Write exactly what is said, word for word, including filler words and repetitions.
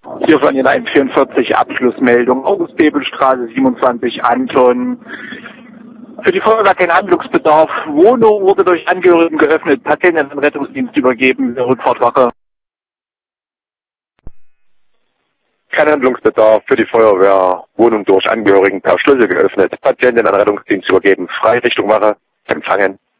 Hier von den eins vierundvierzig Abschlussmeldung. August-Bebel-Straße siebenundzwanzig, Anton. Für die Feuerwehr kein Handlungsbedarf. Wohnung wurde durch Angehörigen geöffnet. Patienten an den Rettungsdienst übergeben. Rückfahrtwache. Kein Handlungsbedarf für die Feuerwehr. Wohnung durch Angehörigen per Schlüssel geöffnet. Patienten an den Rettungsdienst übergeben. Frei Richtung Wache. Empfangen.